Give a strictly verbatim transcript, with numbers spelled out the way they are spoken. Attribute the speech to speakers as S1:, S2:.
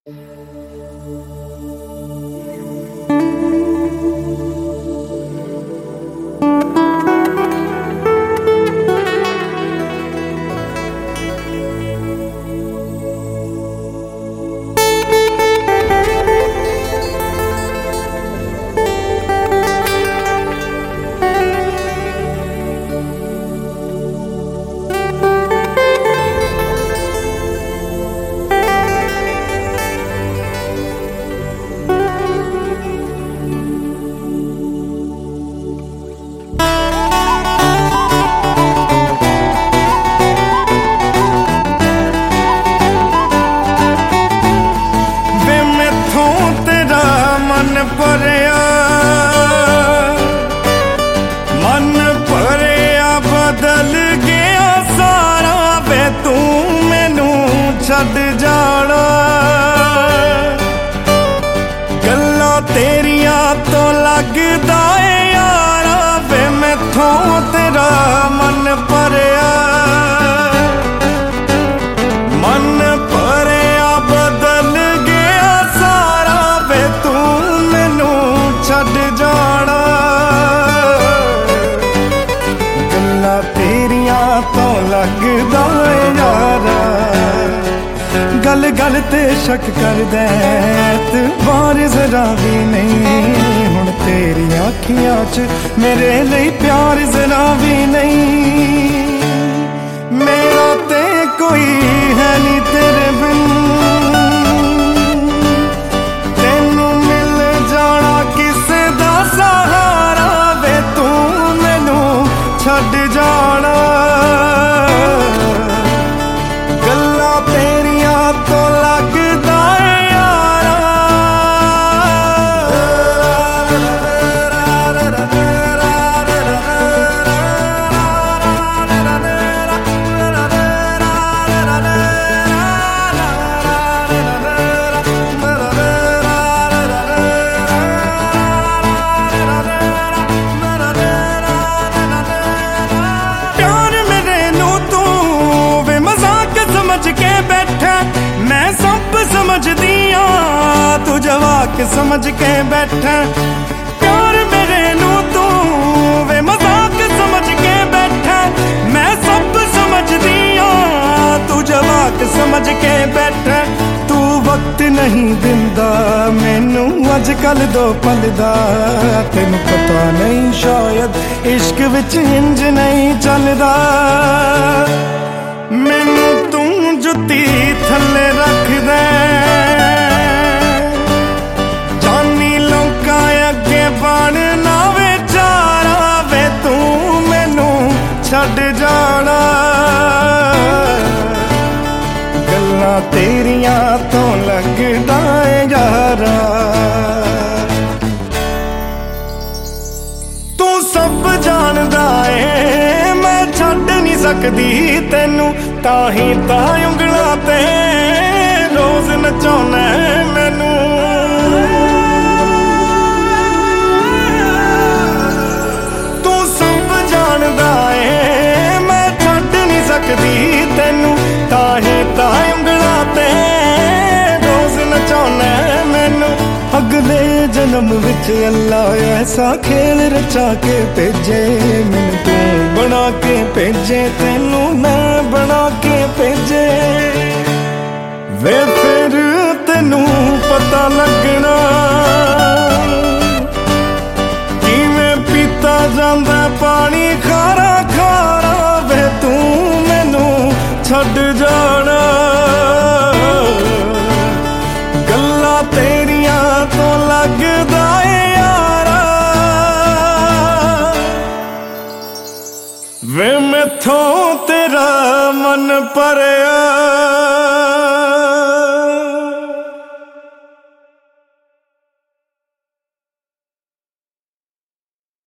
S1: भरिया मन भरिया बदल गया सारा वे तू मैनू छड्ड जाना गल्लां तेरिया तो लगदा है यारा वे मैथों तेरा मन भरिया मन भरिया बदल गया सारा वे तू मैनू छड्ड जाना गल्लां तेरिया तो लगदा है यारा गल गल ते शक कर दे तू बार जरा भी नहीं हुण तेरी अखियां च मेरे लिए प्यार जरा भी नहीं मेरा ते कोई है नहीं तेरे बिन तेनू मिल जाना किसे दा सहारा वे तू मैनू छड्ड जाना गल्लां तेरिया तो लगदा है यारा प्यार मेरे नू तू वे मजाक समझ के बैठा मैं सब समझदी आं तू जवाक समझ के बैठा प्यार मेरे नू तू वे मजाक समझ के बैठा मैं सब समझदी आं तू जवाक समझ के बैठा तू वक्त नहीं दिंदा मैनू अजकल दो पल दा तेनू पता नहीं शायद इश्क विच इंज नहीं चलदा मैनू तू जुत्ती थल्ले रख दे जानी लोकां अगे बन ना बेचारा वे तू मैनू छड्ड जाना गल्लां तेरिया तो लगदा है यारा तू सब जानदा है मैं छड्ड नहीं सकदी तेनू ताही तां उंगलां ते रोज नचाउणा मैनू तू सब जानदा है मैं छड्ड नहीं सकदी तेनू ताही तां उंगलां ते रोज नचाउणा मैनू अगले जन्म विच अल्लाह ऐसा खेल रचा के भेजे मैनू तू बना के भेजे तेनू मैं बना के भेजे वे फिर तेनू पता लगना किवें पीता जांदा पानी खारा खारा वे तू मैनू छड्ड जाना गल्लां तेरिया तो लगदा है यारा वे मैथों तेरा मन भरिया।